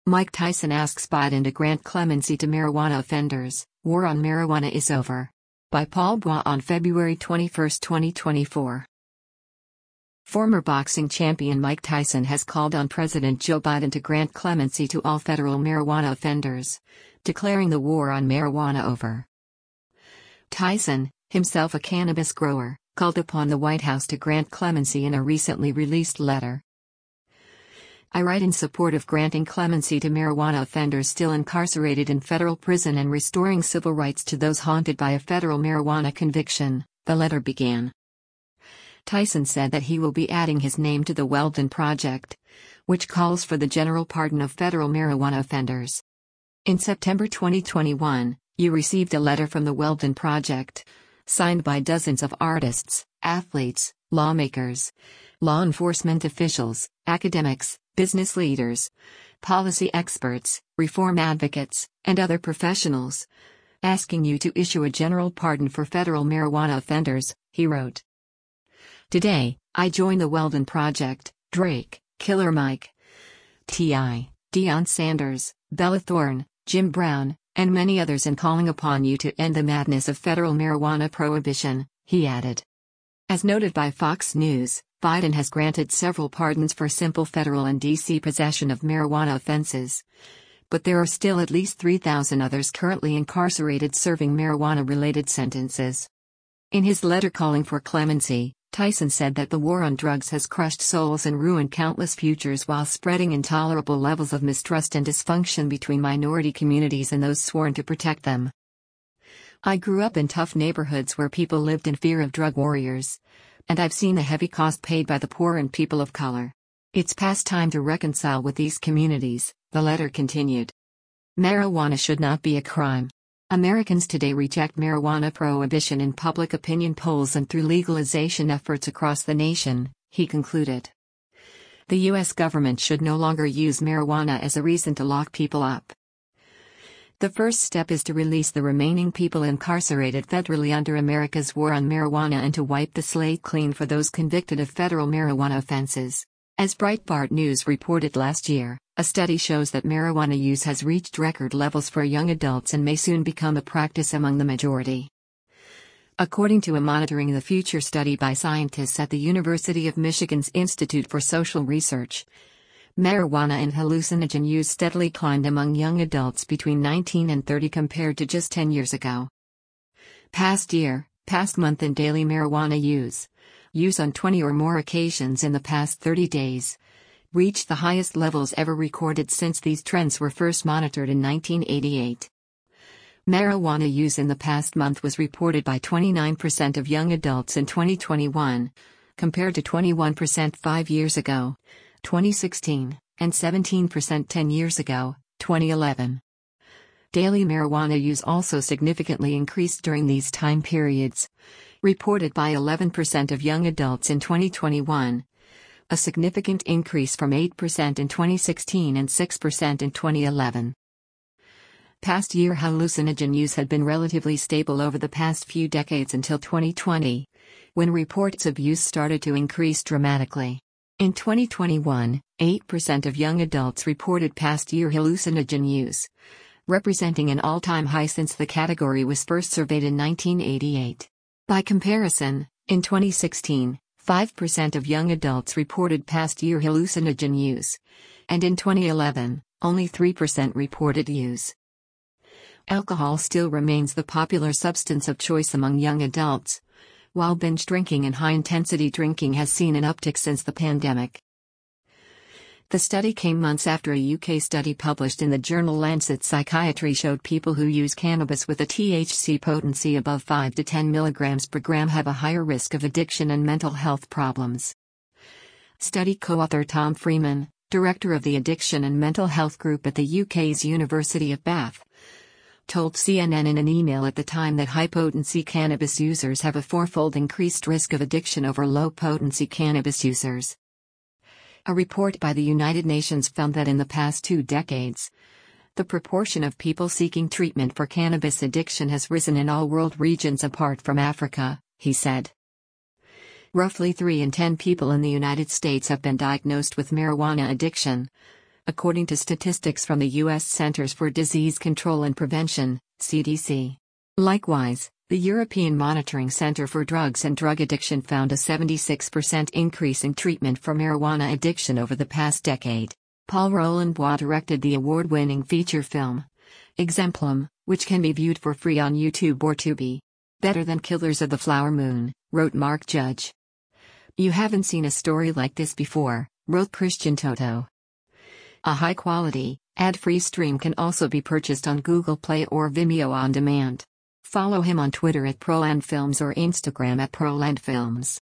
Mike Tyson asks Biden to grant clemency to marijuana offenders. War on marijuana is over. By Paul Bois on February 21, 2024. Former boxing champion Mike Tyson has called on President Joe Biden to grant clemency to all federal marijuana offenders, declaring the war on marijuana over. Tyson, himself a cannabis grower, called upon the White House to grant clemency in a recently released letter. I write in support of granting clemency to marijuana offenders still incarcerated in federal prison and restoring civil rights to those haunted by a federal marijuana conviction, the letter began. Tyson said that he will be adding his name to the Weldon Project, which calls for the general pardon of federal marijuana offenders. In September 2021, you received a letter from the Weldon Project, signed by dozens of artists, athletes, lawmakers, law enforcement officials, academics, business leaders, policy experts, reform advocates, and other professionals, asking you to issue a general pardon for federal marijuana offenders, he wrote. Today, I join the Weldon Project, Drake, Killer Mike, T.I., Deion Sanders, Bella Thorne, Jim Brown, and many others in calling upon you to end the madness of federal marijuana prohibition, he added. As noted by Fox News, Biden has granted several pardons for simple federal and D.C. possession of marijuana offenses. But there are still at least 3,000 others currently incarcerated serving marijuana-related sentences. In his letter calling for clemency, Tyson said that the war on drugs has crushed souls and ruined countless futures while spreading intolerable levels of mistrust and dysfunction between minority communities and those sworn to protect them. I grew up in tough neighborhoods where people lived in fear of drug warriors, and I've seen the heavy cost paid by the poor and people of color. It's past time to reconcile with these communities, the letter continued. Marijuana should not be a crime. Americans today reject marijuana prohibition in public opinion polls and through legalization efforts across the nation, he concluded. The U.S. government should no longer use marijuana as a reason to lock people up. The first step is to release the remaining people incarcerated federally under America's war on marijuana and to wipe the slate clean for those convicted of federal marijuana offenses. As Breitbart News reported last year, a study shows that marijuana use has reached record levels for young adults and may soon become a practice among the majority. According to a Monitoring the Future study by scientists at the University of Michigan's Institute for Social Research, marijuana and hallucinogen use steadily climbed among young adults between 19 and 30 compared to just 10 years ago. Past year, past month and daily marijuana use on 20 or more occasions in the past 30 days, reached the highest levels ever recorded since these trends were first monitored in 1988. Marijuana use in the past month was reported by 29% of young adults in 2021, compared to 21% 5 years ago, 2016, and 17% 10 years ago, 2011. Daily marijuana use also significantly increased during these time periods, reported by 11% of young adults in 2021, a significant increase from 8% in 2016 and 6% in 2011. Past year hallucinogen use had been relatively stable over the past few decades until 2020, when reports of use started to increase dramatically. In 2021, 8% of young adults reported past year hallucinogen use, representing an all-time high since the category was first surveyed in 1988. By comparison, in 2016, 5% of young adults reported past year hallucinogen use, and in 2011, only 3% reported use. Alcohol still remains the popular substance of choice among young adults, while binge drinking and high-intensity drinking has seen an uptick since the pandemic. The study came months after a UK study published in the journal Lancet Psychiatry showed people who use cannabis with a THC potency above 5 to 10 mg per gram have a higher risk of addiction and mental health problems. Study co-author Tom Freeman, director of the Addiction and Mental Health Group at the UK's University of Bath, told CNN in an email at the time that high-potency cannabis users have a fourfold increased risk of addiction over low-potency cannabis users. A report by the United Nations found that in the past 2 decades, the proportion of people seeking treatment for cannabis addiction has risen in all world regions apart from Africa, he said. Roughly 3 in 10 people in the United States have been diagnosed with marijuana addiction, according to statistics from the U.S. Centers for Disease Control and Prevention, CDC. Likewise, the European Monitoring Center for Drugs and Drug Addiction found a 76% increase in treatment for marijuana addiction over the past decade. Paul Roland Bois directed the award-winning feature film, Exemplum, which can be viewed for free on YouTube or Tubi. Better than Killers of the Flower Moon, wrote Mark Judge. You haven't seen a story like this before, wrote Christian Toto. A high-quality, ad-free stream can also be purchased on Google Play or Vimeo on demand. Follow him on Twitter at ProlandFilms or Instagram at ProlandFilms.